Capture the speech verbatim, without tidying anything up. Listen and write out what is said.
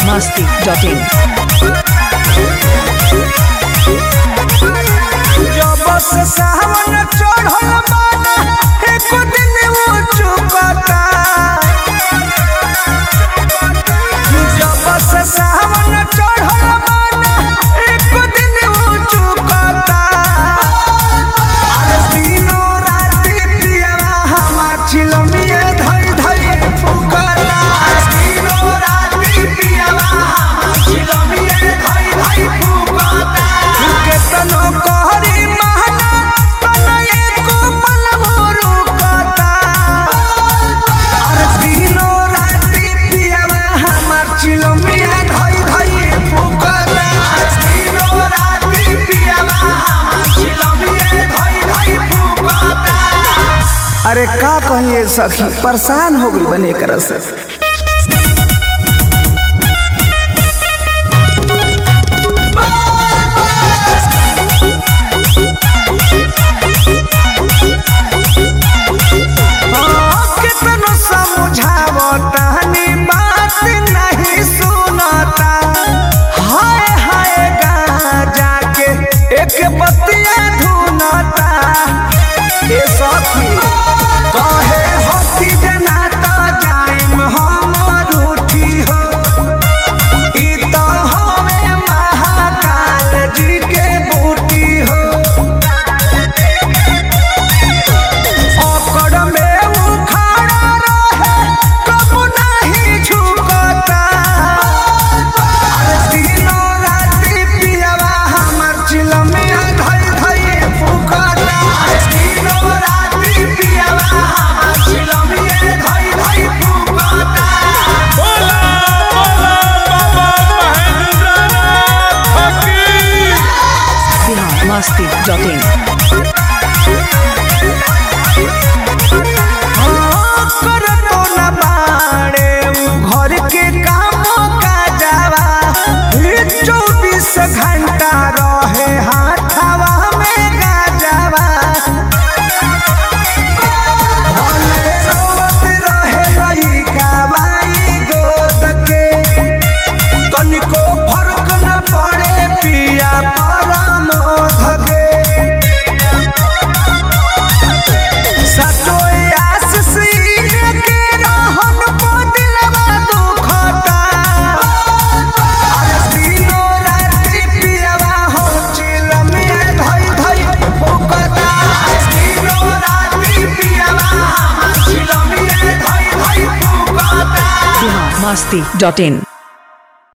मस्ती dot इन। जब से सावन चढ़ल बाना एक दिन वो चुकता। जब से सावन चढ़ल बाना एक दिन वो चुकता। दिनो राति पियवा हमार चिलमिया धई धई फुकला। दिनो राति पियवा हमार चिलमिया धई धई फुकता। केतनो कहरी महना तना एको पल हो रुकता। अरे दिनो राति पियवा हमार चिलमिया धई धई फुकला। दिनो राति पियवा हमार चिलमिया धई धई फुकता। अरे का कहिए सखी, परेशान हो गई बने कर से। कितनो समझावता बात नहीं सुनता। हाय हाय गाजा के एक बतिया धुनता। ए सखी कहे होती जनाता जाइम हम रूठी हो। ई तो हमें महाकाल जी के बूटी हो। ओकड़ में उखाड़ा रहे कब नहीं झुकता। दिनो राति पियवा हमर चिलमिया धई धई फुकता। दिनो राति पियवा हमर चिलमिया धई धई फुकता। बोला बोला बाबा महेंद्रनाथ की। Bihar Masti dot in. करतो न बाड़े उ घर के काम काजवा। चौबीस घंटा रहे हाथवा में गाजवा। भले रोवत रहे लइका बाई गोद के। तनिको फर्क न पड़े पिया परमोध के। सचोई आशीष के रहन को दिलवा दुखता। अरे दिनो राति पियवा हो चिलमिया धई धई फुकता। दिनो राति पियवा हमर चिलमिया धई धई फुकता। बिहार मस्ती डॉट इन।